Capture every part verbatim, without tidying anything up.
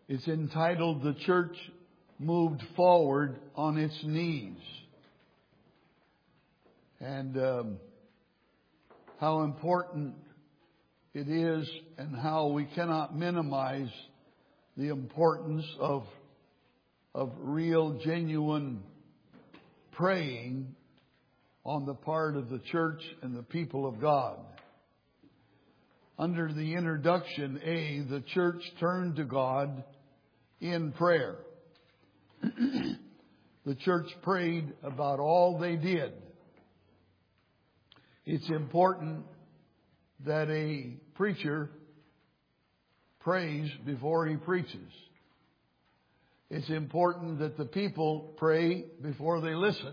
It's entitled, "The Church Moved Forward on Its Knees." And um, how important it is and how we cannot minimize the importance of, of real, genuine praying on the part of the church and the people of God. Under the introduction A, the church turned to God in prayer. The church prayed about all they did. It's important that a preacher prays before he preaches. It's important that the people pray before they listen.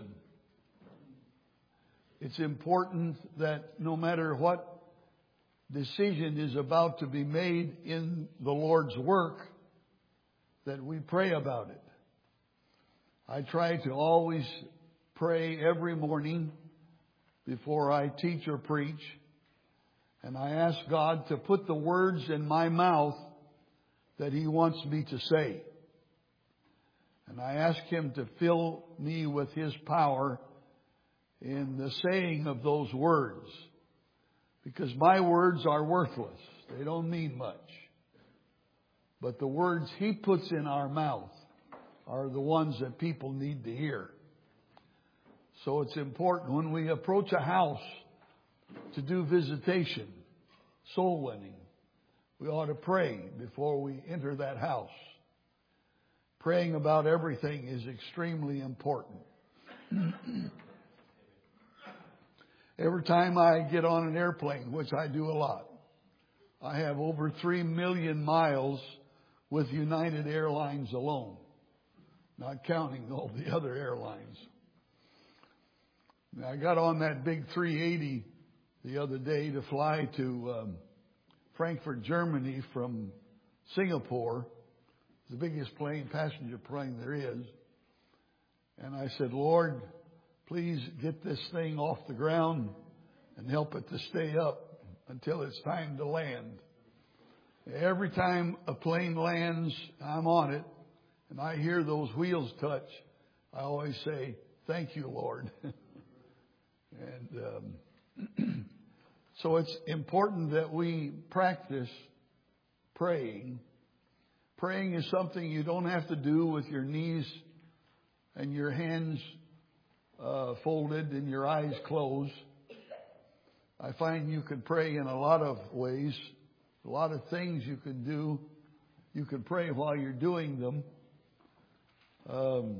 It's important that no matter what decision is about to be made in the Lord's work, that we pray about it. I try to always pray every morning before I teach or preach. And I ask God to put the words in my mouth that He wants me to say. And I ask Him to fill me with His power in the saying of those words. Because my words are worthless. They don't mean much. But the words He puts in our mouth are the ones that people need to hear. So it's important when we approach a house to do visitation, soul winning, we ought to pray before we enter that house. Praying about everything is extremely important. Every time I get on an airplane, which I do a lot, I have over three million miles with United Airlines alone, not counting all the other airlines. I got on that big three eighty the other day to fly to um, Frankfurt, Germany from Singapore. It's the biggest plane, passenger plane there is. And I said, Lord, please get this thing off the ground and help it to stay up until it's time to land. Every time a plane lands, I'm on it, and I hear those wheels touch, I always say, thank you, Lord. And um, so it's important that we practice praying. Praying is something you don't have to do with your knees and your hands uh, folded and your eyes closed. I find you can pray in a lot of ways. A lot of things you can do. You can pray while you're doing them. Um,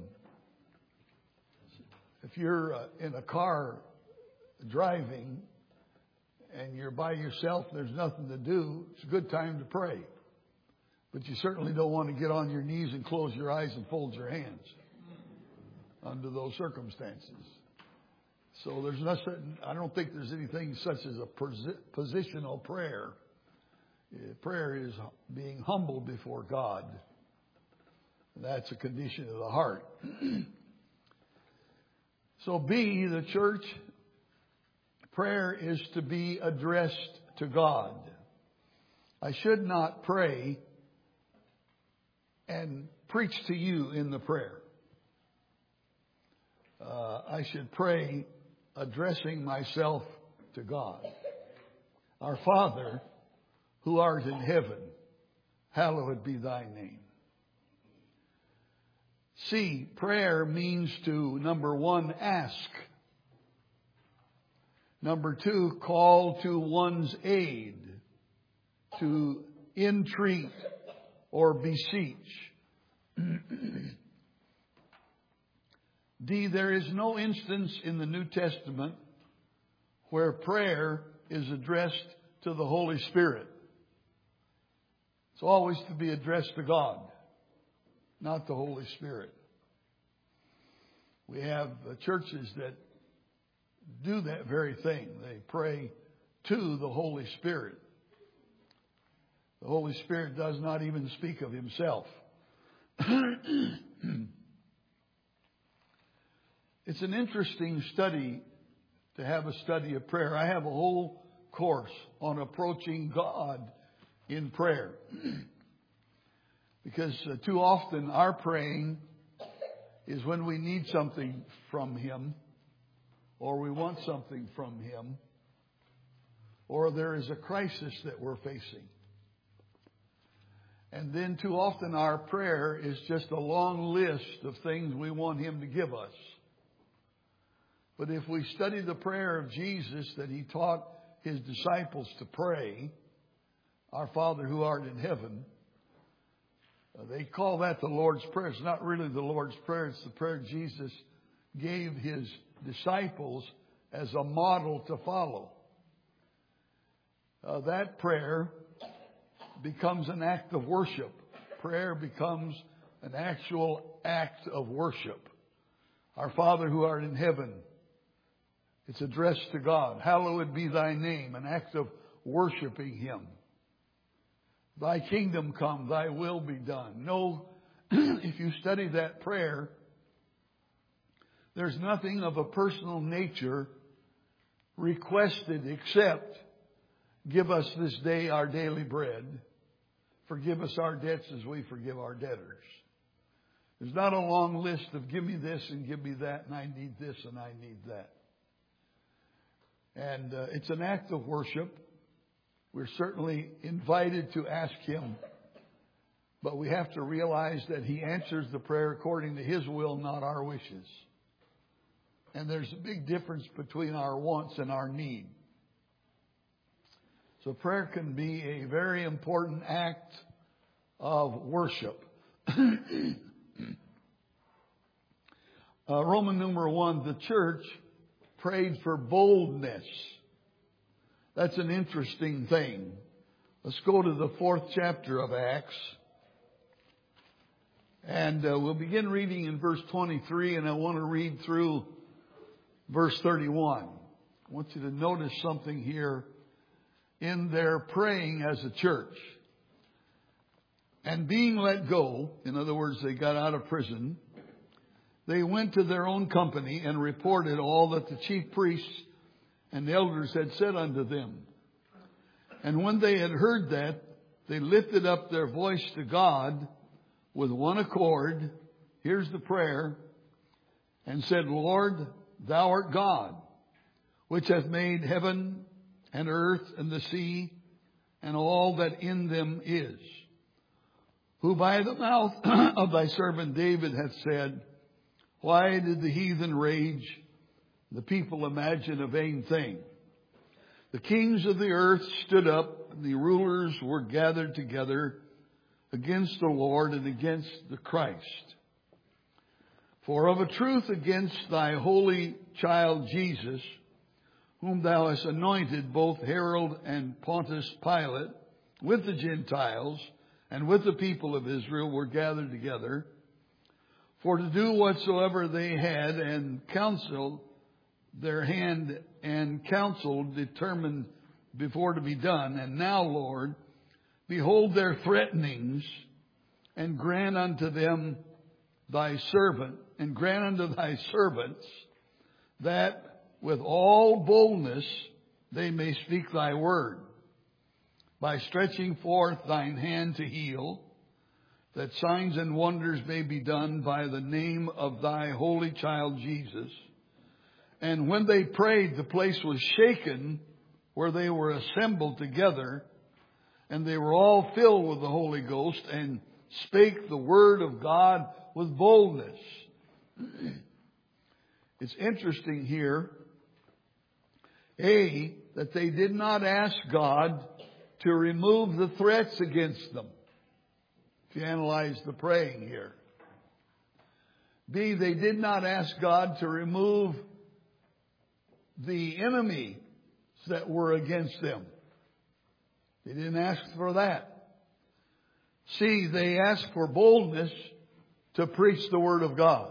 if you're uh, in a car driving and you're by yourself, there's nothing to do, it's a good time to pray. But you certainly don't want to get on your knees and close your eyes and fold your hands under those circumstances. So there's nothing, I don't think there's anything such as a positional prayer. Prayer is being humble before God. And that's a condition of the heart. So B, the church prayer is to be addressed to God. I should not pray and preach to you in the prayer. Uh, I should pray addressing myself to God. Our Father, who art in heaven, hallowed be thy name. C, prayer means to, number one, ask. Number two, call to one's aid, to entreat or beseech. D, there is no instance in the New Testament where prayer is addressed to the Holy Spirit. It's always to be addressed to God, not the Holy Spirit. We have churches that do that very thing. They pray to the Holy Spirit. The Holy Spirit does not even speak of Himself. It's an interesting study to have a study of prayer. I have a whole course on approaching God in prayer. Because uh, too often our praying is when we need something from Him, or we want something from Him, or there is a crisis that we're facing. And then too often our prayer is just a long list of things we want Him to give us. But if we study the prayer of Jesus that He taught His disciples to pray, Our Father who art in heaven, uh, they call that the Lord's Prayer. It's not really the Lord's Prayer. It's the prayer Jesus gave His disciples as a model to follow. Uh, that prayer becomes an act of worship. Prayer becomes an actual act of worship. Our Father who art in heaven. It's addressed to God. Hallowed be thy name. An act of worshiping Him. Thy kingdom come, thy will be done. No, if you study that prayer, there's nothing of a personal nature requested except give us this day our daily bread. Forgive us our debts as we forgive our debtors. There's not a long list of give me this and give me that and I need this and I need that. And uh, it's an act of worship. We're certainly invited to ask Him, but we have to realize that He answers the prayer according to His will, not our wishes. And there's a big difference between our wants and our need. So prayer can be a very important act of worship. uh, Roman numeral one, the church prayed for boldness. That's an interesting thing. Let's go to the fourth chapter of Acts. And uh, we'll begin reading in verse twenty-three, and I want to read through verse thirty-one. I want you to notice something here in their praying as a church. And being let go, in other words, they got out of prison, they went to their own company and reported all that the chief priests and the elders had said unto them. And when they had heard that, they lifted up their voice to God with one accord. Here's the prayer. And said, Lord, thou art God, which hath made heaven and earth and the sea and all that in them is, who by the mouth of thy servant David hath said, why did the heathen rage? The people imagine a vain thing. The kings of the earth stood up, and the rulers were gathered together against the Lord and against the Christ. For of a truth against thy holy child Jesus, whom thou hast anointed, both Herod and Pontius Pilate, with the Gentiles and with the people of Israel, were gathered together, for to do whatsoever they had, and counsel their hand and counsel determined before to be done. And now, Lord, behold their threatenings, and grant unto them thy servant, and grant unto thy servants that with all boldness they may speak thy word, by stretching forth thine hand to heal, that signs and wonders may be done by the name of thy holy child Jesus. And when they prayed, the place was shaken where they were assembled together, and they were all filled with the Holy Ghost and spake the word of God with boldness. It's interesting here, A, that they did not ask God to remove the threats against them. If you analyze the praying here. B, they did not ask God to remove the enemies that were against them. They didn't ask for that. C, they asked for boldness to preach the Word of God.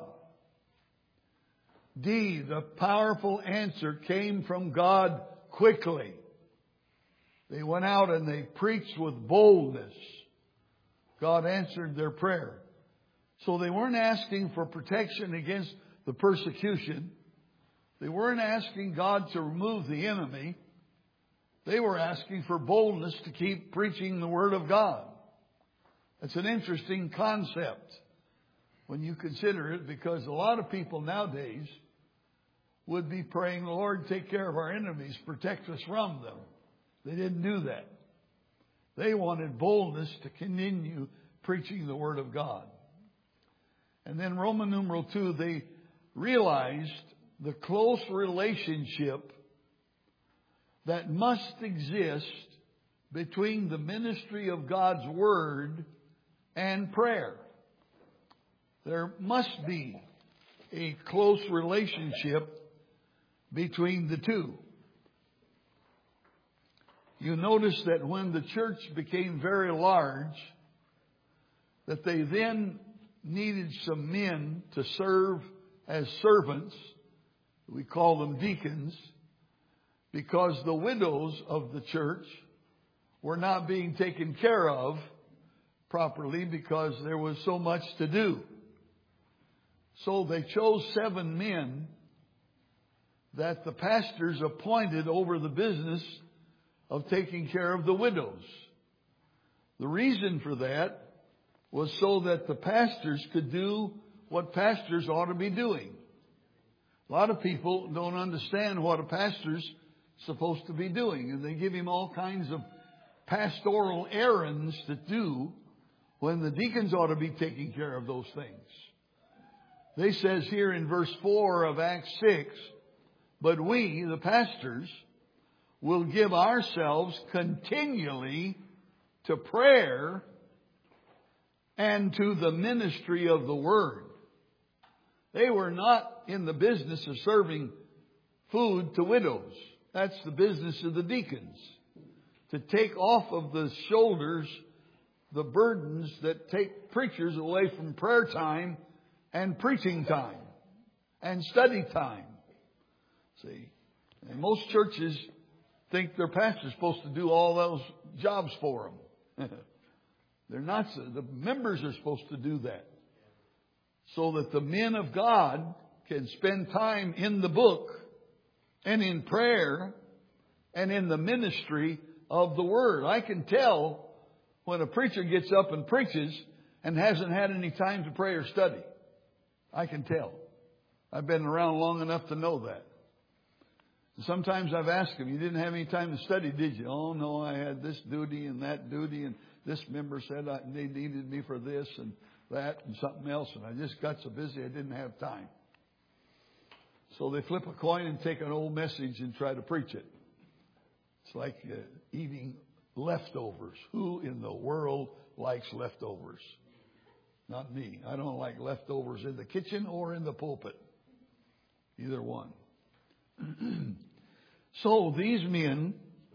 D, the powerful answer came from God quickly. They went out and they preached with boldness. God answered their prayer. So they weren't asking for protection against the persecution. They weren't asking God to remove the enemy. They were asking for boldness to keep preaching the Word of God. It's an interesting concept when you consider it, because a lot of people nowadays would be praying, Lord, take care of our enemies, protect us from them. They didn't do that. They wanted boldness to continue preaching the Word of God. And then Roman numeral two, they realized the close relationship that must exist between the ministry of God's Word and prayer. There must be a close relationship between the two. You notice that when the church became very large, that they then needed some men to serve as servants. We call them deacons, because the widows of the church were not being taken care of properly because there was so much to do. So they chose seven men that the pastors appointed over the business of taking care of the widows. The reason for that was so that the pastors could do what pastors ought to be doing. A lot of people don't understand what a pastor's supposed to be doing, and they give him all kinds of pastoral errands to do when the deacons ought to be taking care of those things. They says here in verse four of Acts six, but we, the pastors, will give ourselves continually to prayer and to the ministry of the Word. They were not in the business of serving food to widows. That's the business of the deacons. To take off of the shoulders the burdens that take preachers away from prayer time and preaching time and study time. See, and most churches think their pastor's supposed to do all those jobs for them. They're not. The members are supposed to do that, so that the men of God can spend time in the book and in prayer and in the ministry of the Word. I can tell when a preacher gets up and preaches and hasn't had any time to pray or study. I can tell. I've been around long enough to know that. Sometimes I've asked them, you didn't have any time to study, did you? Oh, no, I had this duty and that duty, and this member said I, they needed me for this and that and something else, and I just got so busy I didn't have time. So they flip a coin and take an old message and try to preach it. It's like uh, eating leftovers. Who in the world likes leftovers? Not me. I don't like leftovers in the kitchen or in the pulpit. Either one. So these men,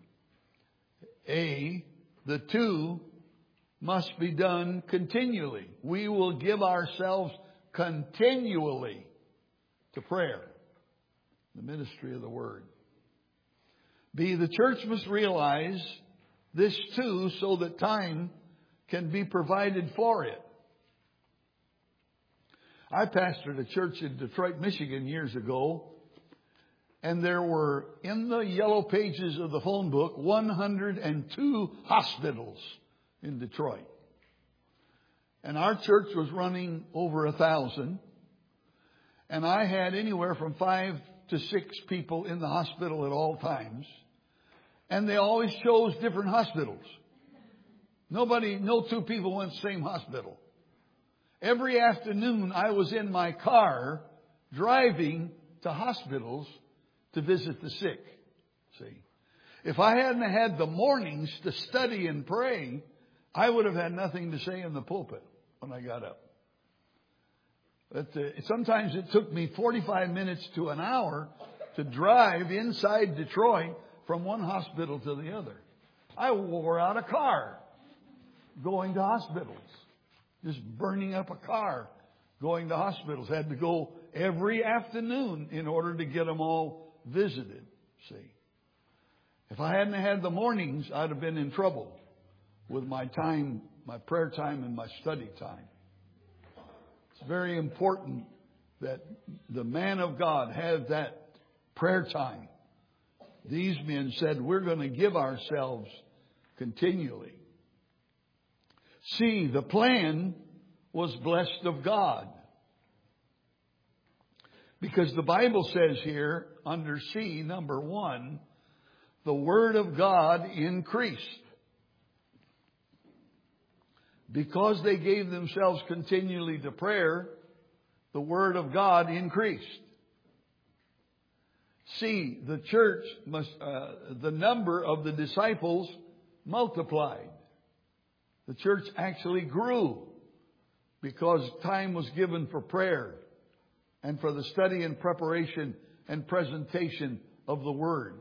A, the two must be done continually. We will give ourselves continually to prayer, the ministry of the Word. B, the church must realize this too, so that time can be provided for it. I pastored a church in Detroit, Michigan years ago, and there were, in the yellow pages of the phone book, one hundred two hospitals in Detroit. And our church was running over a thousand. And I had anywhere from five to six people in the hospital at all times. And they always chose different hospitals. Nobody, no two people went to the same hospital. Every afternoon I was in my car driving to hospitals to visit the sick. See, if I hadn't had the mornings to study and pray, I would have had nothing to say in the pulpit when I got up. But uh, sometimes it took me forty-five minutes to an hour to drive inside Detroit from one hospital to the other. I wore out a car going to hospitals, just burning up a car going to hospitals. Had to go every afternoon in order to get them all visited. See, if I hadn't had the mornings, I'd have been in trouble with my time, my prayer time and my study time. It's very important that the man of God have that prayer time. These men said, we're going to give ourselves continually. C, the plan was blessed of God. Because the Bible says here, under C, number one, the Word of God increased. Because they gave themselves continually to prayer, the Word of God increased. C, the church must, uh, the number of the disciples multiplied. The church actually grew because time was given for prayer and for the study and preparation and presentation of the Word.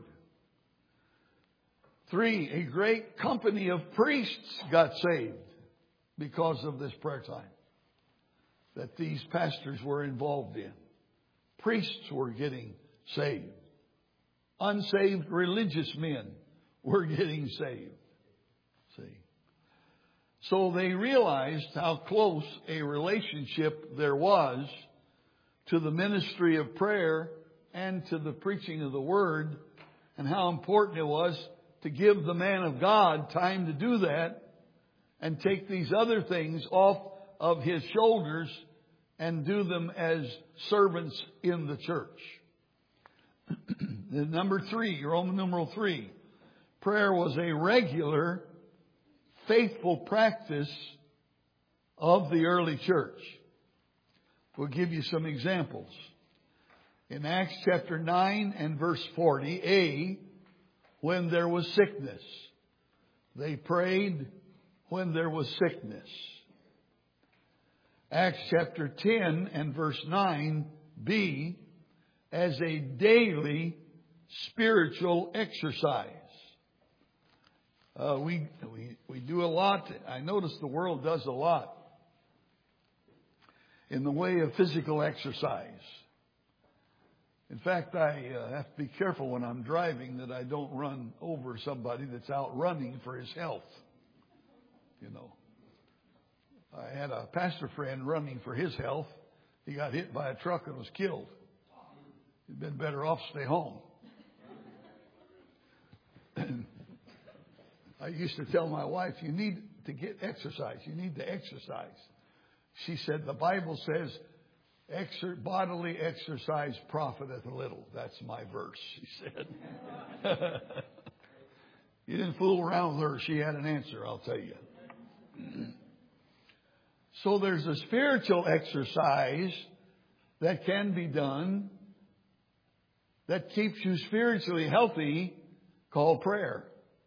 Three, a great company of priests got saved because of this prayer time that these pastors were involved in. Priests were getting saved. Unsaved religious men were getting saved. See? So they realized how close a relationship there was to the ministry of prayer and to the preaching of the Word, and how important it was to give the man of God time to do that and take these other things off of his shoulders and do them as servants in the church. Number three, Roman numeral three, prayer was a regular, faithful practice of the early church. We'll give you some examples. In Acts chapter nine and verse forty, A, when there was sickness. They prayed when there was sickness. Acts chapter ten and verse nine, B, as a daily spiritual exercise. Uh, we, we, we do a lot. I notice the world does a lot in the way of physical exercise. In fact, I uh, have to be careful when I'm driving that I don't run over somebody that's out running for his health. You know, I had a pastor friend running for his health. He got hit by a truck and was killed. He'd been better off stay home. And I used to tell my wife, you need to get exercise. You need to exercise. She said, the Bible says, Exer- bodily exercise profiteth little. That's my verse, she said. You didn't fool around with her. She had an answer, I'll tell you. So there's a spiritual exercise that can be done that keeps you spiritually healthy called prayer.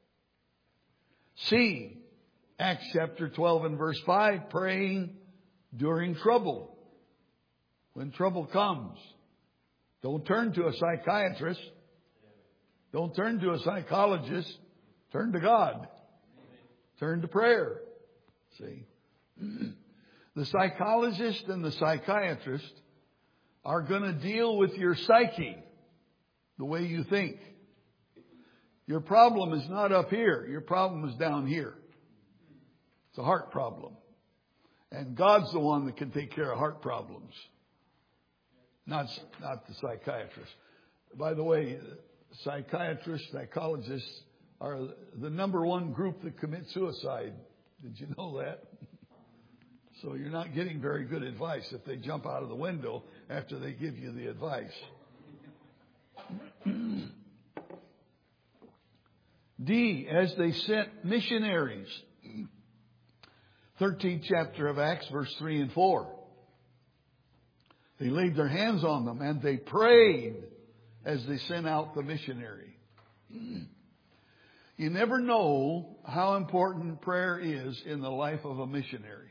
C, Acts chapter twelve and verse five, praying during trouble. When trouble comes, don't turn to a psychiatrist. Don't turn to a psychologist. Turn to God. Turn to prayer. See? The psychologist and the psychiatrist are going to deal with your psyche, the way you think. Your problem is not up here. Your problem is down here. It's a heart problem. And God's the one that can take care of heart problems. Not, not the psychiatrist. By the way, psychiatrists, psychologists are the number one group that commit suicide. Did you know that? So you're not getting very good advice if they jump out of the window after they give you the advice. D, as they sent missionaries. thirteenth chapter of Acts, verse three and four. They laid their hands on them and they prayed as they sent out the missionary. You never know how important prayer is in the life of a missionary.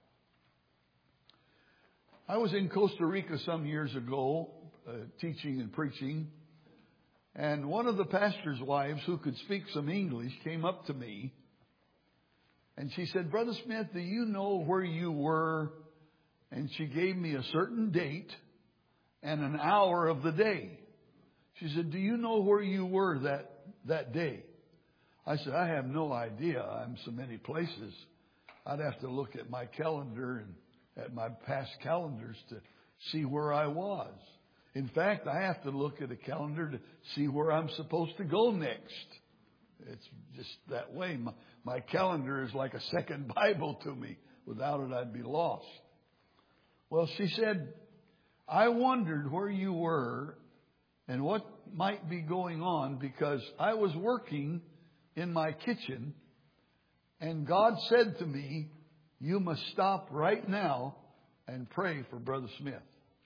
I was in Costa Rica some years ago, uh, teaching and preaching, and one of the pastor's wives who could speak some English came up to me and she said, Brother Smith, do you know where you were? And she gave me a certain date and an hour of the day. She said, do you know where you were that, that day? I said, I have no idea. I'm so many places. I'd have to look at my calendar and at my past calendars to see where I was. In fact, I have to look at a calendar to see where I'm supposed to go next. It's just that way. My, My calendar is like a second Bible to me. Without it, I'd be lost. Well, she said, I wondered where you were and what might be going on because I was working in my kitchen and God said to me, you must stop right now and pray for Brother Smith.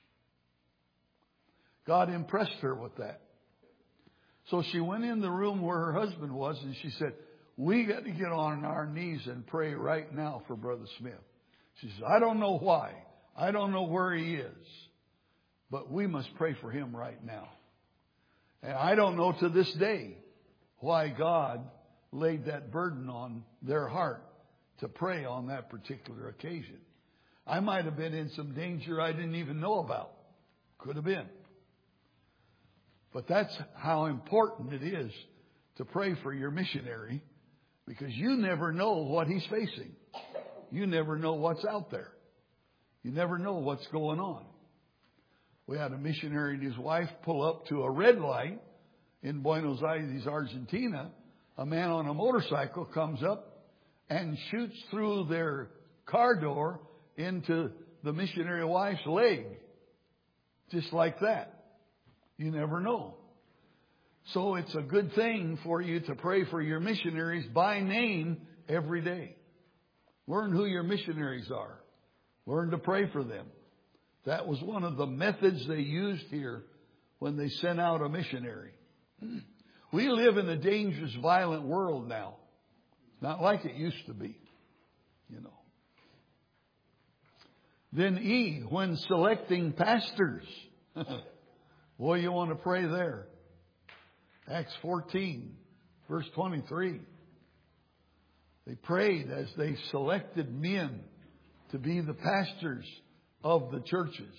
God impressed her with that. So she went in the room where her husband was and she said, we got to get on our knees and pray right now for Brother Smith. She says, I don't know why. I don't know where he is. But we must pray for him right now. And I don't know to this day why God laid that burden on their heart to pray on that particular occasion. I might have been in some danger I didn't even know about. Could have been. But that's how important it is to pray for your missionary, because you never know what he's facing. You never know what's out there. You never know what's going on. We had a missionary and his wife pull up to a red light in Buenos Aires, Argentina. A man on a motorcycle comes up and shoots through their car door into the missionary wife's leg. Just like that. You never know. So it's a good thing for you to pray for your missionaries by name every day. Learn who your missionaries are. Learn to pray for them. That was one of the methods they used here when they sent out a missionary. We live in a dangerous, violent world now. It's not like it used to be, you know. Then E, when selecting pastors. Boy, you want to pray there. Acts fourteen, verse twenty-three. They prayed as they selected men to be the pastors of the churches.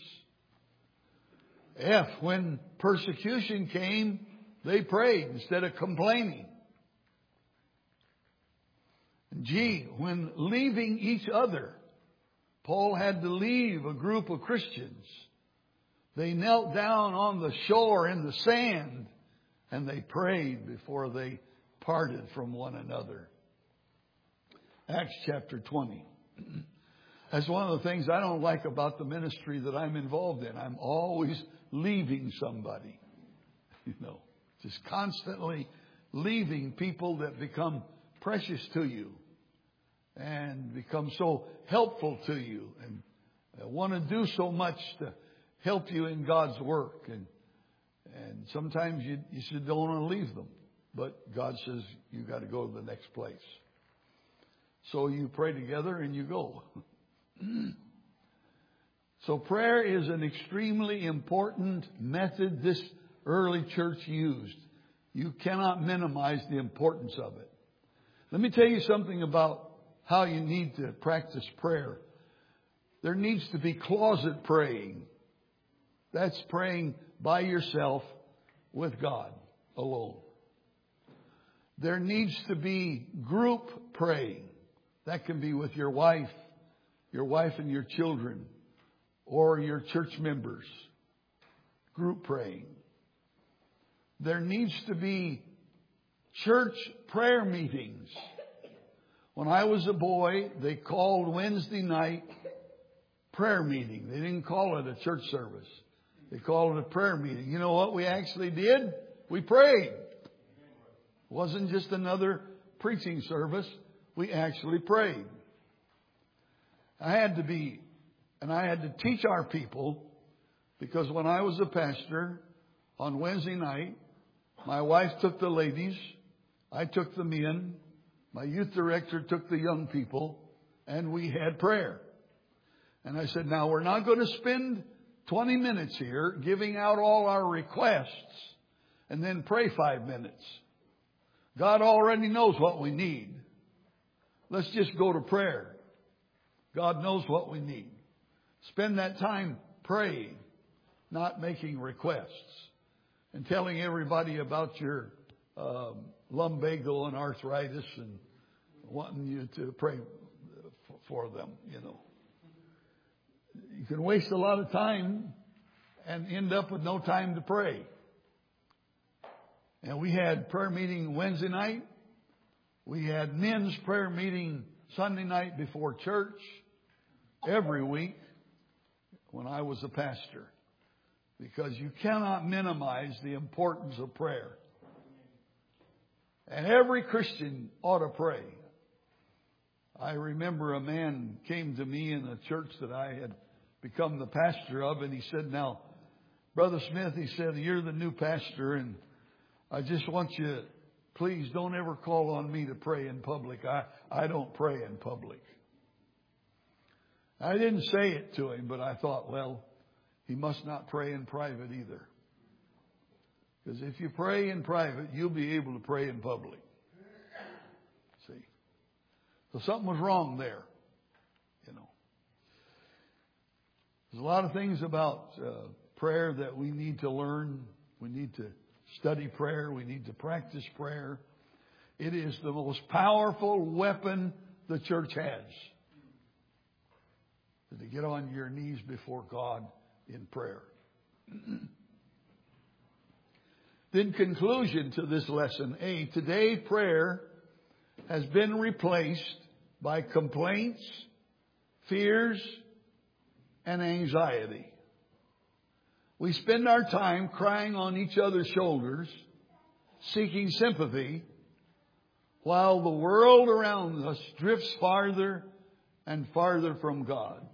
F, when persecution came, they prayed instead of complaining. And G, when leaving each other, Paul had to leave a group of Christians. They knelt down on the shore in the sand and they prayed before they parted from one another. Acts chapter twenty. That's one of the things I don't like about the ministry that I'm involved in. I'm always leaving somebody. You know, just constantly leaving people that become precious to you and become so helpful to you and want to do so much to help you in God's work. And and sometimes you, you should don't want to leave them. But God says you got to go to the next place. So you pray together and you go. So prayer is an extremely important method this early church used. You cannot minimize the importance of it. Let me tell you something about how you need to practice prayer. There needs to be closet praying. That's praying by yourself with God alone. There needs to be group praying. That can be with your wife, your wife and your children, or your church members. Group praying. There needs to be church prayer meetings. When I was a boy, they called Wednesday night prayer meeting. They didn't call it a church service. They called it a prayer meeting. You know what we actually did? We prayed. It wasn't just another preaching service. We actually prayed. I had to be, and I had to teach our people, because when I was a pastor, on Wednesday night, my wife took the ladies, I took the men, my youth director took the young people, and we had prayer. And I said, now we're not going to spend twenty minutes here giving out all our requests and then pray five minutes. God already knows what we need. Let's just go to prayer. God knows what we need. Spend that time praying, not making requests and telling everybody about your um, lumbago and arthritis and wanting you to pray for them, you know. You can waste a lot of time and end up with no time to pray. And we had prayer meeting Wednesday night, We had men's prayer meeting Sunday night before church every week when I was a pastor, because you cannot minimize the importance of prayer. And every Christian ought to pray. I remember a man came to me in a church that I had become the pastor of, and he said, "Now, Brother Smith," he said, "you're the new pastor, and I just want you, please don't ever call on me to pray in public. I, I don't pray in public." I didn't say it to him, but I thought, well, he must not pray in private either. Because if you pray in private, you'll be able to pray in public. See? So something was wrong there. You know. There's a lot of things about uh, prayer that we need to learn. We need to study prayer. We need to practice prayer. It is the most powerful weapon the church has. To get on your knees before God in prayer. Then conclusion to this lesson. A, today prayer has been replaced by complaints, fears, and anxiety. We spend our time crying on each other's shoulders, seeking sympathy, while the world around us drifts farther and farther from God.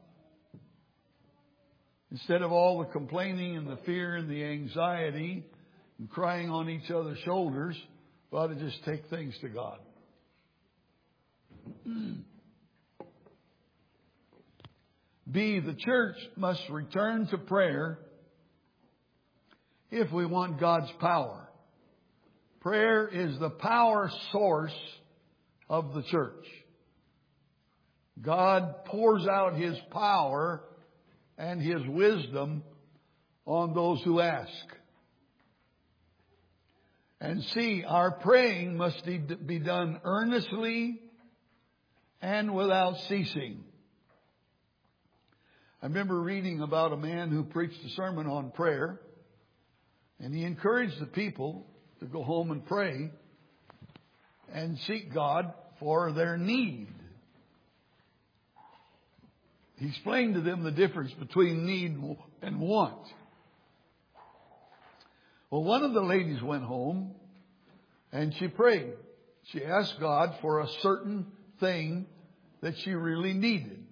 Instead of all the complaining and the fear and the anxiety and crying on each other's shoulders, we ought to just take things to God. B, the church must return to prayer if we want God's power. Prayer is the power source of the church. God pours out His power and His wisdom on those who ask. And C, our praying must be done earnestly and without ceasing. I remember reading about a man who preached a sermon on prayer, and he encouraged the people to go home and pray and seek God for their need. He explained to them the difference between need and want. Well, one of the ladies went home and she prayed. She asked God for a certain thing that she really needed.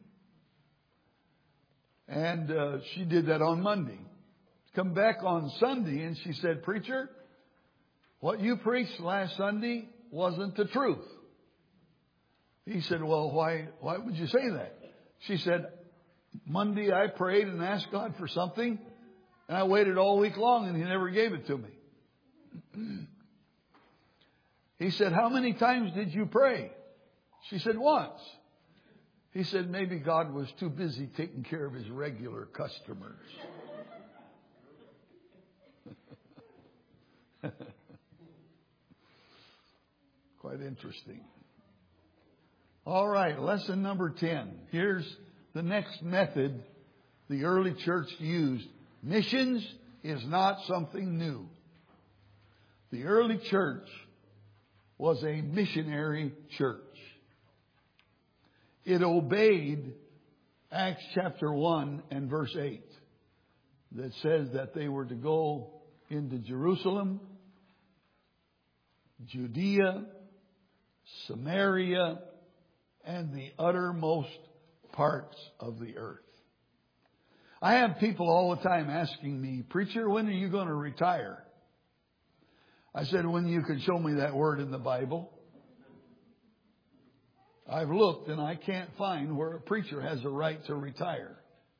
And uh, she did that on Monday. Come back on Sunday and she said, "Preacher, what you preached last Sunday wasn't the truth." He said, "Well, why, why would you say that?" She said, "Monday I prayed and asked God for something, and I waited all week long and He never gave it to me." He said, "How many times did you pray?" She said, "Once." He said, "Maybe God was too busy taking care of His regular customers." Quite interesting. All right, lesson number ten. Here's the next method the early church used. Missions is not something new. The early church was a missionary church. It obeyed Acts chapter one and verse eight that says that they were to go into Jerusalem, Judea, Samaria, and the uttermost parts of the earth. I have people all the time asking me, "Preacher, when are you going to retire?" I said, "When you can show me that word in the Bible." I've looked and I can't find where a preacher has a right to retire.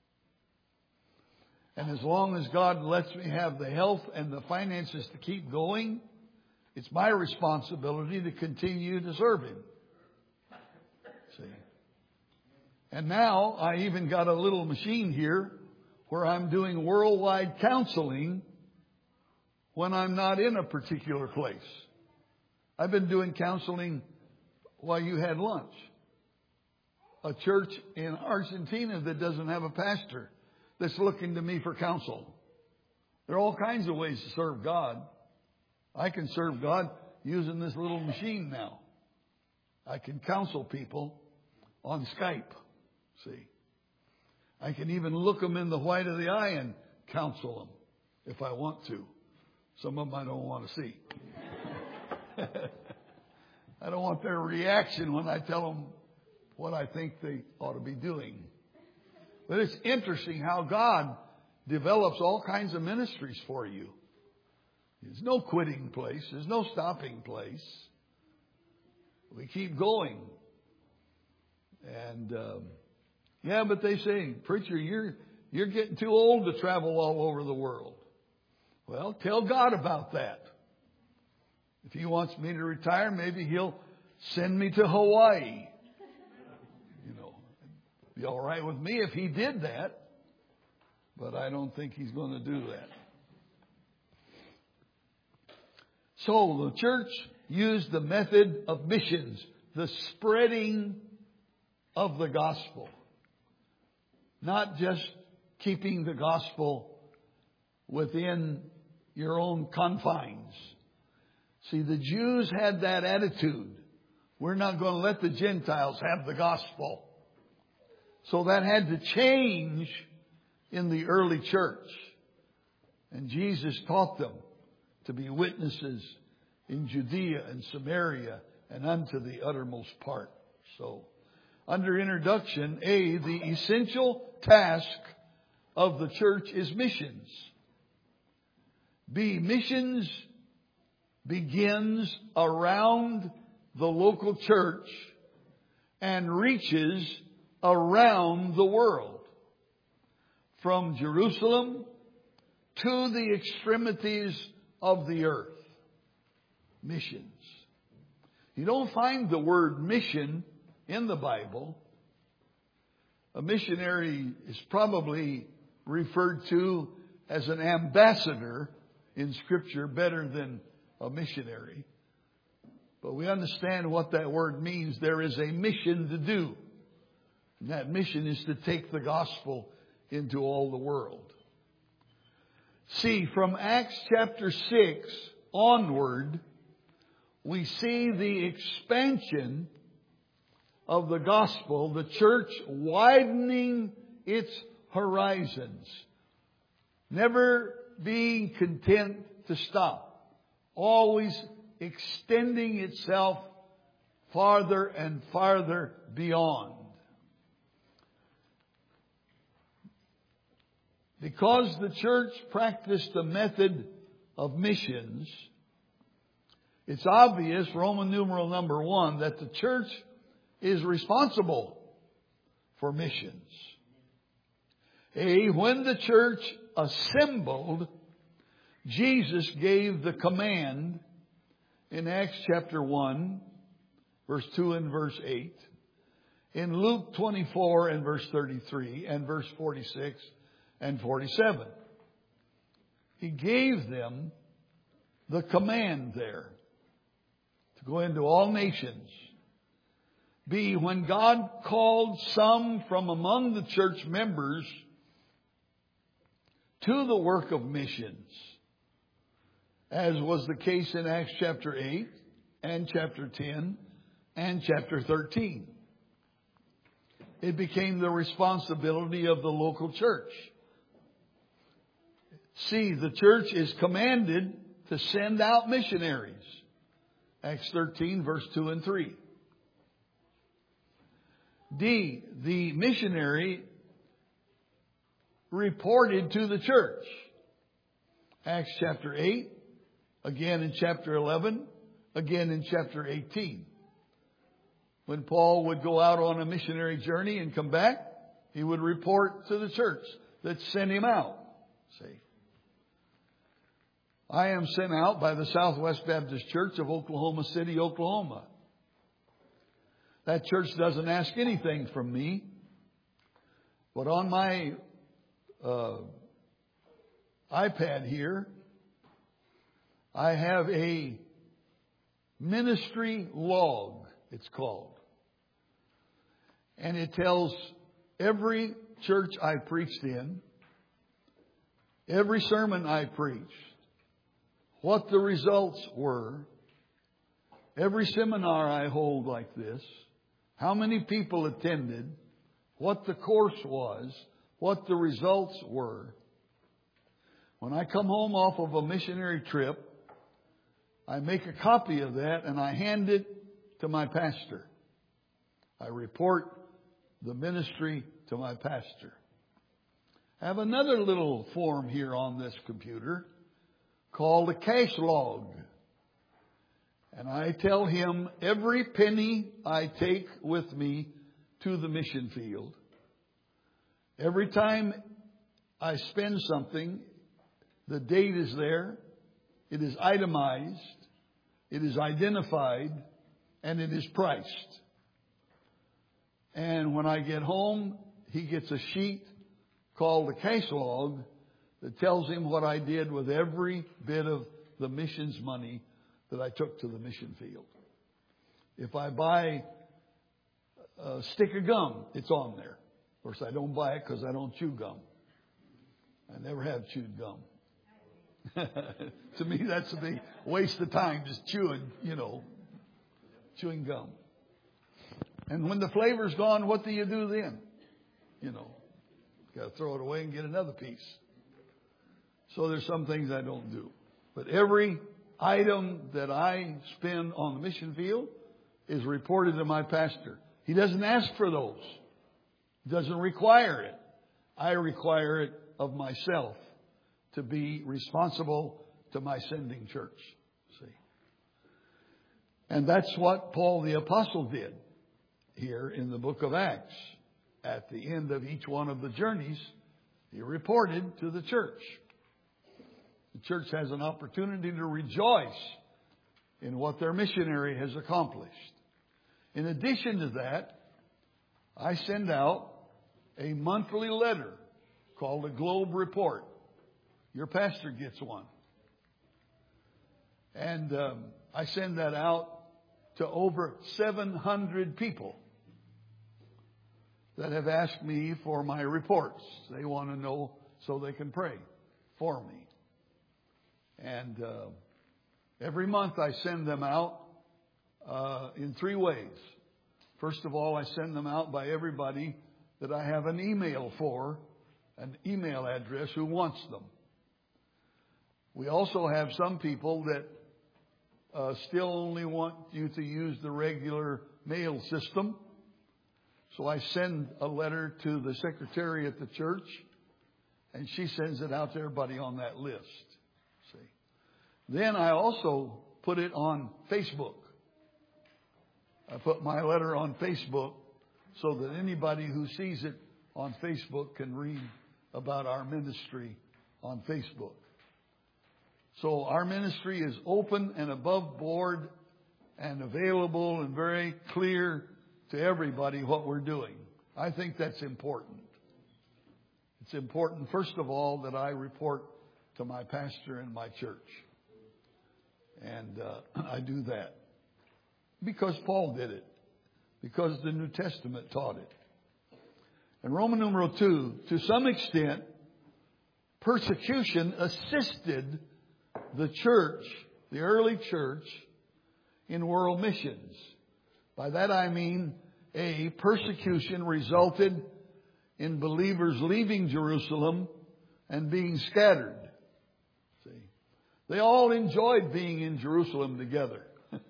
And as long as God lets me have the health and the finances to keep going, it's my responsibility to continue to serve Him. See? And now I even got a little machine here where I'm doing worldwide counseling when I'm not in a particular place. I've been doing counseling while you had lunch. A church in Argentina that doesn't have a pastor that's looking to me for counsel. There are all kinds of ways to serve God. I can serve God using this little machine now. I can counsel people on Skype. See, I can even look them in the white of the eye and counsel them if I want to. Some of them I don't want to see. I don't want their reaction when I tell them what I think they ought to be doing. But it's interesting how God develops all kinds of ministries for you. There's no quitting place. There's no stopping place. We keep going. And, um, yeah, but they say, preacher, you're, you're getting too old to travel all over the world. Well, tell God about that. If He wants me to retire, maybe He'll send me to Hawaii. You know, it'd be all right with me if He did that. But I don't think He's going to do that. So the church used the method of missions, the spreading of the gospel. Not just keeping the gospel within your own confines. See, the Jews had that attitude. We're not going to let the Gentiles have the gospel. So that had to change in the early church. And Jesus taught them to be witnesses in Judea and Samaria and unto the uttermost part. So, under introduction, A, the essential task of the church is missions. B, missions begins around the local church and reaches around the world. From Jerusalem to the extremities of the earth. Missions. You don't find the word mission in the Bible. A missionary is probably referred to as an ambassador in Scripture better than a missionary. But we understand what that word means. There is a mission to do. And that mission is to take the gospel into all the world. See, from Acts chapter six onward, we see the expansion of the gospel, the church widening its horizons, never being content to stop, always extending itself farther and farther beyond. Because the church practiced the method of missions, it's obvious, Roman numeral number one, that the church is responsible for missions. A, when the church assembled, Jesus gave the command in Acts chapter one, verse two and verse eight, in Luke twenty-four and verse thirty-three, and verse forty-six and forty-seven. He gave them the command there to go into all nations. B, when God called some from among the church members to the work of missions, as was the case in Acts chapter eight and chapter ten and chapter thirteen. It became the responsibility of the local church. C, the church is commanded to send out missionaries. Acts thirteen, verse two and three. D, the missionary reported to the church. Acts chapter eight, again in chapter eleven, again in chapter eighteen. When Paul would go out on a missionary journey and come back, he would report to the church that sent him out. See, I am sent out by the Southwest Baptist Church of Oklahoma City, Oklahoma. That church doesn't ask anything from me. But on my uh, iPad here, I have a ministry log, it's called. And it tells every church I preached in, every sermon I preached, what the results were, every seminar I hold like this, how many people attended, what the course was, what the results were. When I come home off of a missionary trip, I make a copy of that and I hand it to my pastor. I report the ministry to my pastor. I have another little form here on this computer called a cash log. And I tell him every penny I take with me to the mission field. Every time I spend something, the date is there, it is itemized, it is identified, and it is priced. And when I get home, he gets a sheet called a cash log that tells him what I did with every bit of the missions money that I took to the mission field. If I buy a stick of gum, it's on there. Of course, I don't buy it because I don't chew gum. I never have chewed gum. To me, that's a big waste of time, just chewing, you know, chewing gum. And when the flavor's gone, what do you do then? You know, got to throw it away and get another piece. So there's some things I don't do. But every item that I spend on the mission field is reported to my pastor. He doesn't ask for those. He doesn't require it. I require it of myself to be responsible to my sending church. See? And that's what Paul the Apostle did here in the book of Acts. At the end of each one of the journeys, he reported to the church. The church has an opportunity to rejoice in what their missionary has accomplished. In addition to that, I send out a monthly letter called a Globe Report. Your pastor gets one. And um, I send that out to over seven hundred people that have asked me for my reports. They want to know so they can pray for me. And uh, every month I send them out uh, in three ways. First of all, I send them out by everybody that I have an email for, an email address who wants them. We also have some people that uh, still only want you to use the regular mail system. So I send a letter to the secretary at the church, and she sends it out to everybody on that list. See. Then I also put it on Facebook. I put my letter on Facebook so that anybody who sees it on Facebook can read about our ministry on Facebook. So our ministry is open and above board and available and very clear to everybody what we're doing. I think that's important. It's important, first of all, that I report to my pastor and my church. And uh, I do that because Paul did it, because the New Testament taught it. And Roman numeral two, to some extent, persecution assisted the church, the early church, in world missions. By that I mean, A, persecution resulted in believers leaving Jerusalem and being scattered. See, they all enjoyed being in Jerusalem together.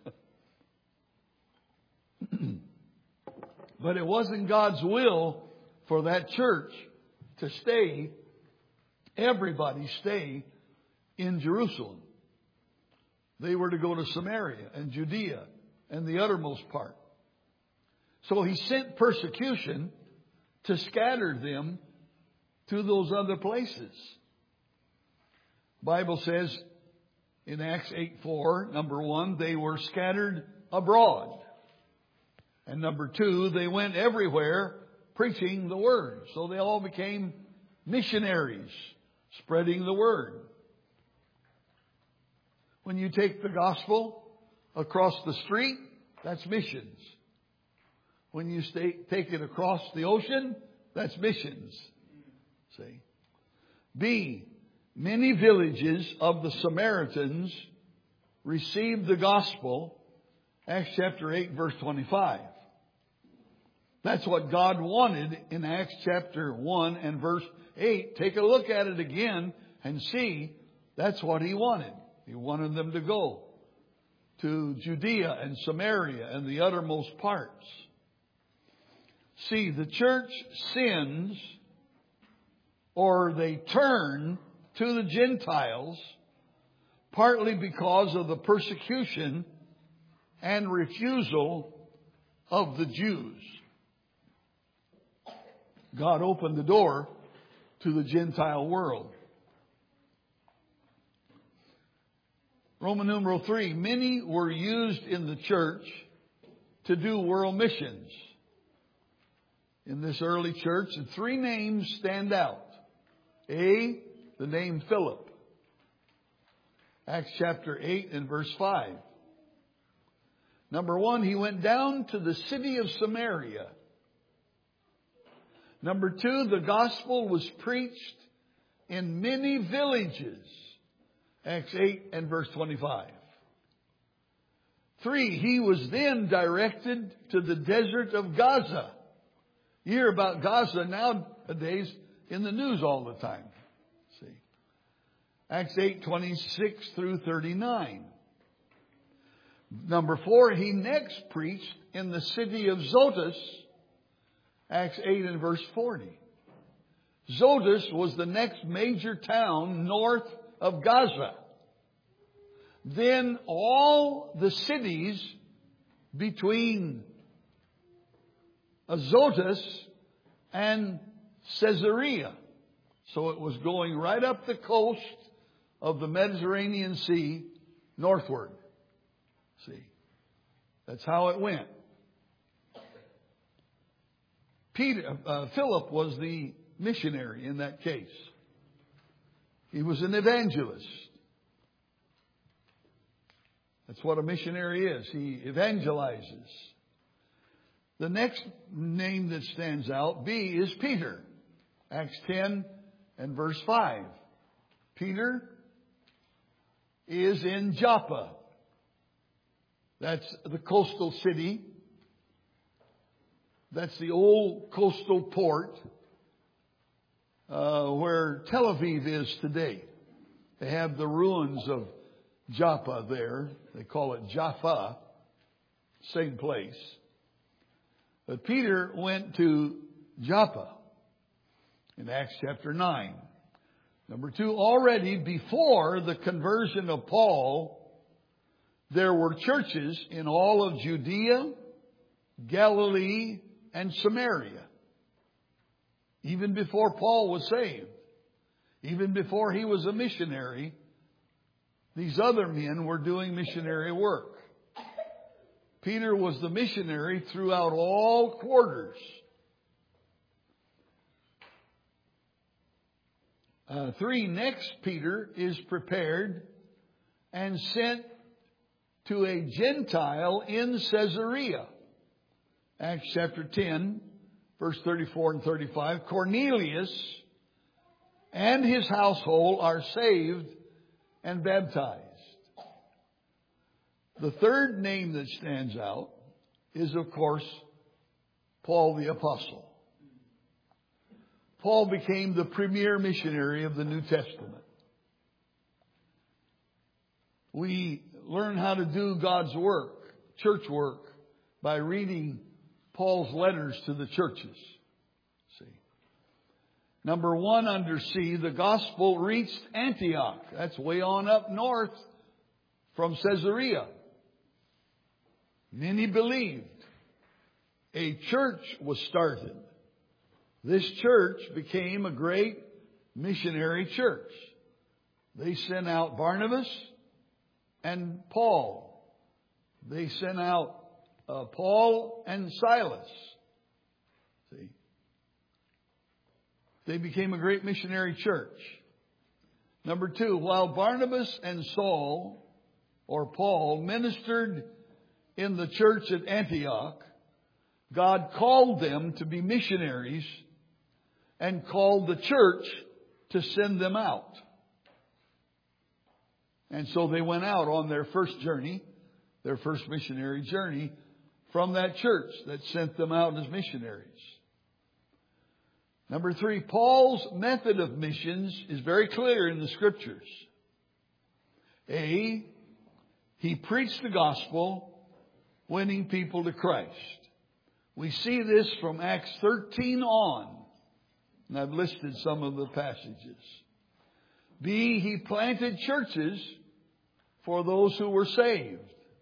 But it wasn't God's will for that church to stay, everybody stay in Jerusalem. They were to go to Samaria and Judea and the uttermost part. So he sent persecution to scatter them to those other places. Bible says in Acts eight four, number one, they were scattered abroad. And number two, they went everywhere preaching the word. So they all became missionaries, spreading the word. When you take the gospel across the street, that's missions. When you stay, take it across the ocean, that's missions. See? B, many villages of the Samaritans received the gospel Acts chapter eight, verse twenty-five. That's what God wanted in Acts chapter one and verse eight. Take a look at it again and see that's what He wanted. He wanted them to go to Judea and Samaria and the uttermost parts. See, the church sins, or they turn to the Gentiles, partly because of the persecution and refusal of the Jews. God opened the door to the Gentile world. Roman numeral three, many were used in the church to do world missions. In this early church, and three names stand out. A, the name Philip. Acts chapter eight and verse five. Number one, he went down to the city of Samaria. Number two, the gospel was preached in many villages. Acts eight and verse twenty-five. Three, he was then directed to the desert of Gaza. You hear about Gaza nowadays in the news all the time. See, Acts eight twenty-six through thirty-nine. Number four, he next preached in the city of Zotus. Acts eight and verse forty. Zotus was the next major town north of Gaza. Then all the cities between Azotus and Caesarea. So it was going right up the coast of the Mediterranean Sea northward. See, that's how it went. Peter, uh, Philip was the missionary in that case. He was an evangelist. That's what a missionary is. He evangelizes. The next name that stands out, B, is Peter. Acts ten and verse five. Peter is in Joppa. That's the coastal city. That's the old coastal port uh, where Tel Aviv is today. They have the ruins of Joppa there. They call it Jaffa. Same place. But Peter went to Joppa in Acts chapter nine. Number two, already before the conversion of Paul, there were churches in all of Judea, Galilee, and Samaria. Even before Paul was saved, even before he was a missionary, these other men were doing missionary work. Peter was the missionary throughout all quarters. Uh, three, next Peter is prepared and sent to a Gentile in Caesarea. Acts chapter ten, verse thirty-four and thirty-five. Cornelius and his household are saved and baptized. The third name that stands out is, of course, Paul the Apostle. Paul became the premier missionary of the New Testament. We learn how to do God's work, church work, by reading Paul's letters to the churches. See. Number one, under C, the gospel reached Antioch. That's way on up north from Caesarea. Many believed. A church was started. This church became a great missionary church. They sent out Barnabas and Paul. They sent out uh, Paul and Silas. See? They became a great missionary church. Number two, while Barnabas and Saul, or Paul, ministered in the church at Antioch, God called them to be missionaries and called the church to send them out. And so they went out on their first journey. their first missionary journey from that church that sent them out as missionaries. Number three, Paul's method of missions is very clear in the Scriptures. A, he preached the gospel, winning people to Christ. We see this from Acts thirteen on, and I've listed some of the passages. B, he planted churches for those who were saved.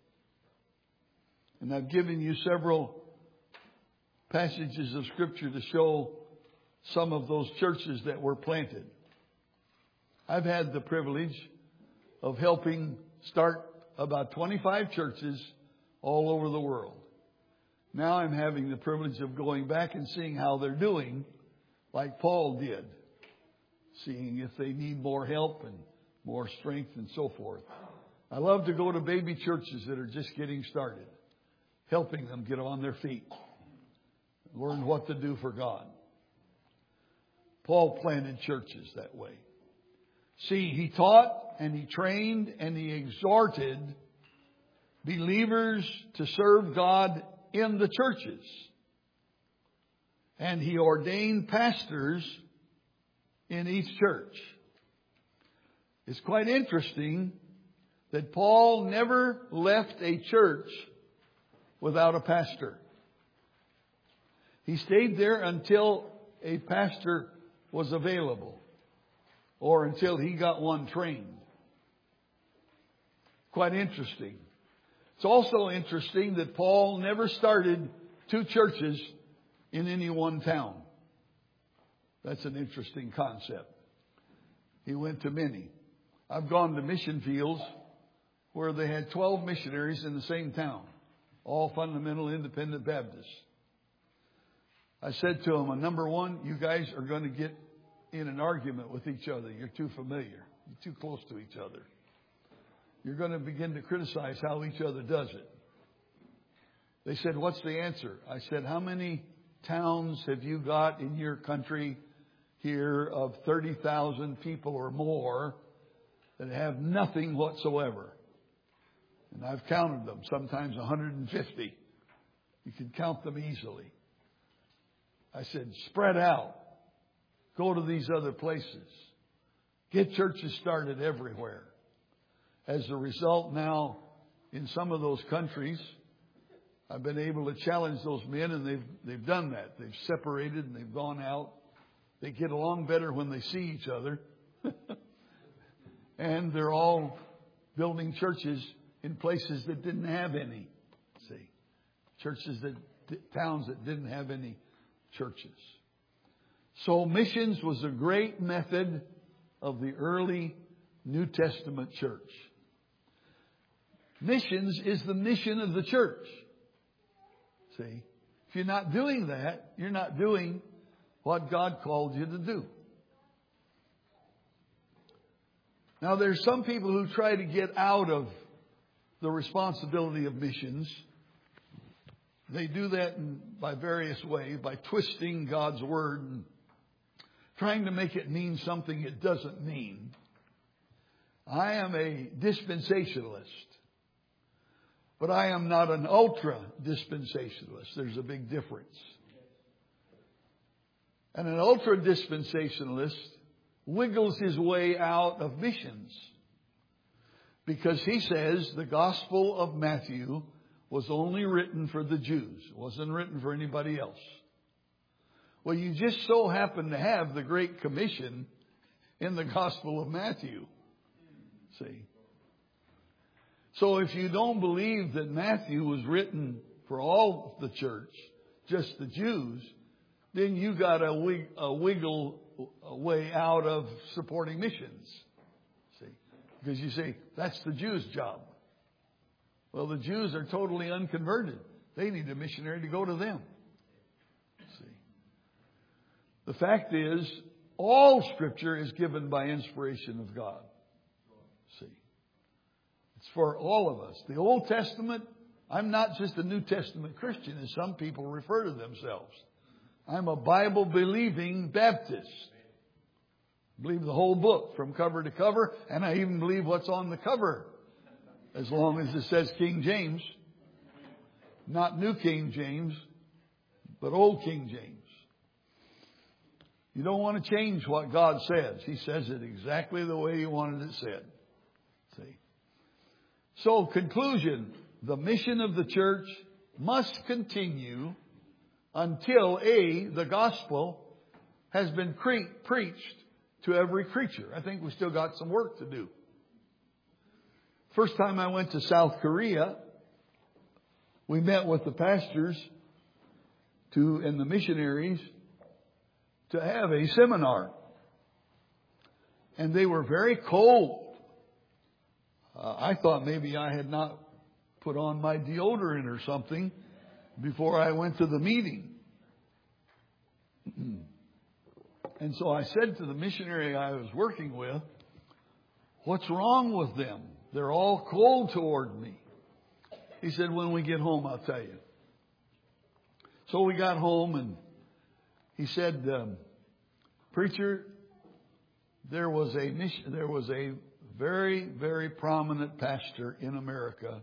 And I've given you several passages of Scripture to show some of those churches that were planted. I've had the privilege of helping start about twenty-five churches all over the world. Now I'm having the privilege of going back and seeing how they're doing, like Paul did, seeing if they need more help and more strength and so forth. I love to go to baby churches that are just getting started, helping them get on their feet, learn what to do for God. Paul planted churches that way. See, he taught and he trained and he exhorted believers to serve God in the churches. And he ordained pastors in each church. It's quite interesting that Paul never left a church without a pastor. He stayed there until a pastor was available, or until he got one trained. Quite interesting. It's also interesting that Paul never started two churches in any one town. That's an interesting concept. He went to many. I've gone to mission fields where they had twelve missionaries in the same town, all fundamental independent Baptists. I said to them, number one, you guys are going to get in an argument with each other. You're too familiar. You're too close to each other. You're going to begin to criticize how each other does it. They said, what's the answer? I said, how many towns have you got in your country here of thirty thousand people or more that have nothing whatsoever? And I've counted them, sometimes one hundred fifty. You can count them easily. I said, spread out. Go to these other places. Get churches started everywhere. As a result, now, in some of those countries, I've been able to challenge those men, and they've they've done that. They've separated and they've gone out. They get along better when they see each other. And they're all building churches in places that didn't have any. See, churches that, towns that didn't have any churches. So missions was a great method of the early New Testament church. Missions is the mission of the church. See, if you're not doing that, you're not doing what God called you to do. Now, there's some people who try to get out of the responsibility of missions. They do that in, by various ways, by twisting God's word and trying to make it mean something it doesn't mean. I am a dispensationalist, but I am not an ultra-dispensationalist. There's a big difference. And an ultra-dispensationalist wiggles his way out of missions because he says the Gospel of Matthew was only written for the Jews. It wasn't written for anybody else. Well, you just so happen to have the Great Commission in the Gospel of Matthew. See? So if you don't believe that Matthew was written for all the church, just the Jews, then you got a, wig, a wiggle a way out of supporting missions. See? Because you say, that's the Jews' job. Well, the Jews are totally unconverted. They need a missionary to go to them. See? The fact is, all Scripture is given by inspiration of God. See? It's for all of us. The Old Testament, I'm not just a New Testament Christian, as some people refer to themselves. I'm a Bible-believing Baptist. I believe the whole book from cover to cover, and I even believe what's on the cover as long as it says King James. Not New King James, but Old King James. You don't want to change what God says. He says it exactly the way He wanted it said. See? So, conclusion. The mission of the church must continue until A, the gospel has been cre- preached to every creature. I think we still got some work to do. First time I went to South Korea, we met with the pastors to and the missionaries to have a seminar. And they were very cold. Uh, I thought maybe I had not put on my deodorant or something before I went to the meeting. And so I said to the missionary I was working with, "What's wrong with them? They're all cold toward me." He said, "When we get home, I'll tell you." So we got home and he said, um, "Preacher, there was a mission, there was a very, very prominent pastor in America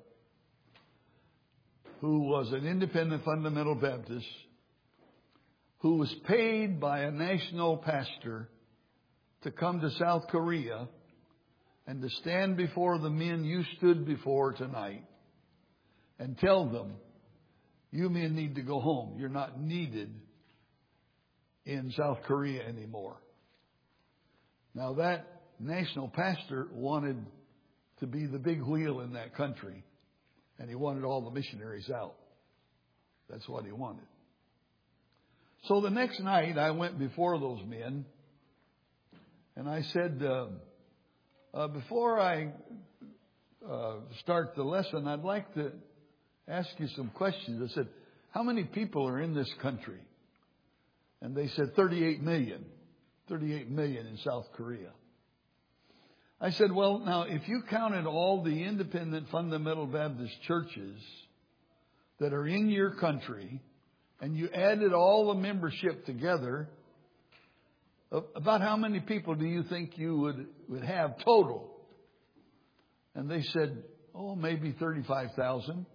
who was an independent fundamental Baptist who was paid by a national pastor to come to South Korea and to stand before the men you stood before tonight and tell them, you men need to go home. You're not needed in South Korea anymore." Now that national pastor wanted to be the big wheel in that country, and he wanted all the missionaries out. That's what he wanted. So the next night I went before those men and I said, uh, uh, before I uh, start the lesson, I'd like to ask you some questions. I said, "How many people are in this country?" And they said thirty-eight million. thirty-eight million in South Korea. I said, "Well, now, if you counted all the independent fundamental Baptist churches that are in your country and you added all the membership together, about how many people do you think you would, would have total?" And they said, "Oh, maybe thirty-five thousand.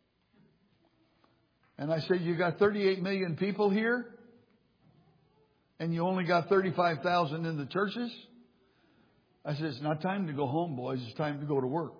And I said, "You got thirty-eight million people here? And you only got thirty-five thousand in the churches?" I said, "It's not time to go home, boys. It's time to go to work."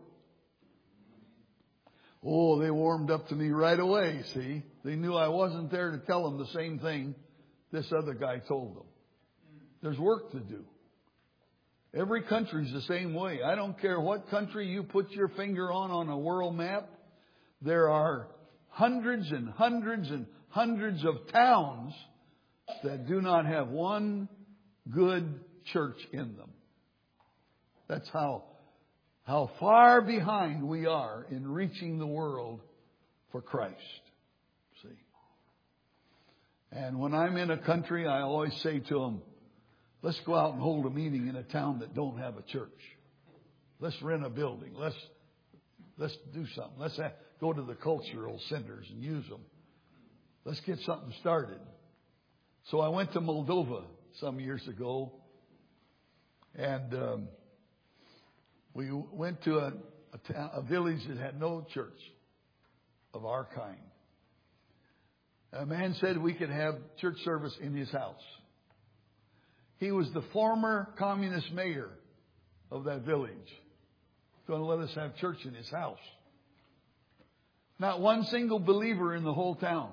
Oh, they warmed up to me right away, see. They knew I wasn't there to tell them the same thing this other guy told them. There's work to do. Every country's the same way. I don't care what country you put your finger on on a world map. There are hundreds and hundreds and hundreds of towns that do not have one good church in them. That's how, how far behind we are in reaching the world for Christ. See? And when I'm in a country, I always say to them, let's go out and hold a meeting in a town that don't have a church. Let's rent a building. Let's, let's do something. Let's have, go to the cultural centers and use them. Let's get something started. So I went to Moldova some years ago, and um, we went to a, a, town, a village that had no church of our kind. A man said we could have church service in his house. He was the former communist mayor of that village. He's going to let us have church in his house. Not one single believer in the whole town.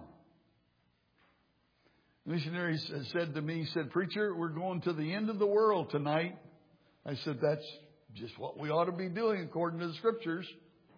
The missionary said to me, he said, "Preacher, we're going to the end of the world tonight." I said, "That's just what we ought to be doing according to the Scriptures."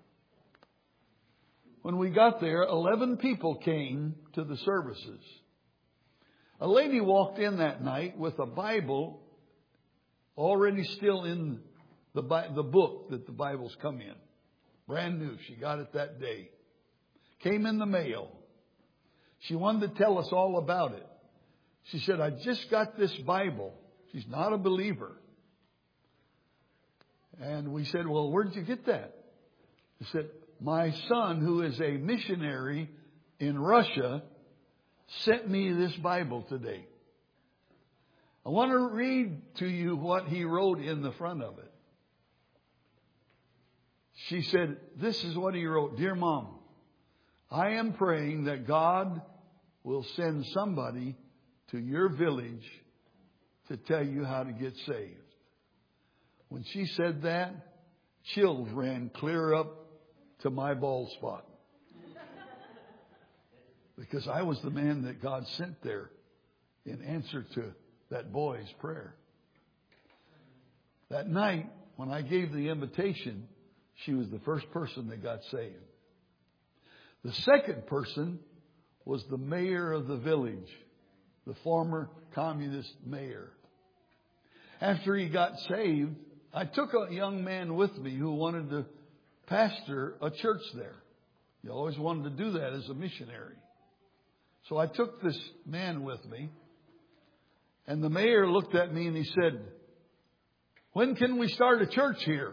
When we got there, eleven people came to the services. A lady walked in that night with a Bible already still in the, the book that the Bibles come in. Brand new. She got it that day. Came in the mail. She wanted to tell us all about it. She said, "I just got this Bible." She's not a believer. And we said, "Well, where did you get that?" She said, "My son, who is a missionary in Russia, sent me this Bible today. I want to read to you what he wrote in the front of it." she said, this is what he wrote. Dear Mom, I am praying that God will send somebody to your village to tell you how to get saved. When she said that, chills ran clear up to my bald spot. Because I was the man that God sent there in answer to that boy's prayer. That night, when I gave the invitation, she was the first person that got saved. The second person was the mayor of the village, the former communist mayor. After he got saved, I took a young man with me who wanted to pastor a church there. He always wanted to do that as a missionary. So I took this man with me, and the mayor looked at me and he said, when can we start a church here?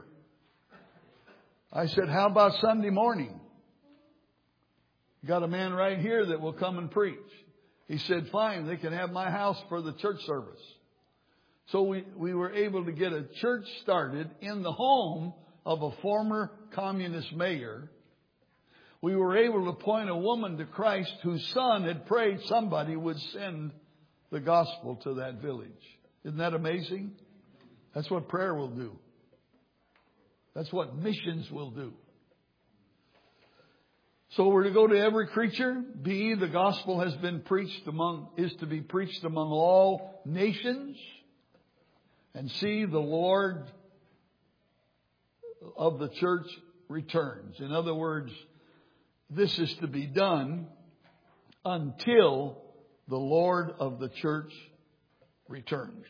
I said, how about Sunday morning? Got a man right here that will come and preach. He said, fine, they can have my house for the church service. So we, we were able to get a church started in the home of a former communist mayor. We were able to point a woman to Christ whose son had prayed somebody would send the gospel to that village. Isn't that amazing? That's what prayer will do. That's what missions will do. So we're to go to every creature. B, the gospel has been preached among, is to be preached among all nations. And C, the Lord of the church returns. In other words, this is to be done until the Lord of the church returns.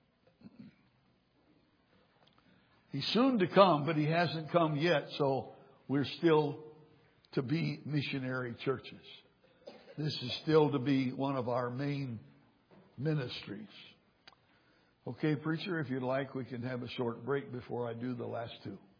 He's soon to come, but he hasn't come yet, so we're still to be missionary churches. This is still to be one of our main ministries. Okay, preacher, if you'd like, we can have a short break before I do the last two.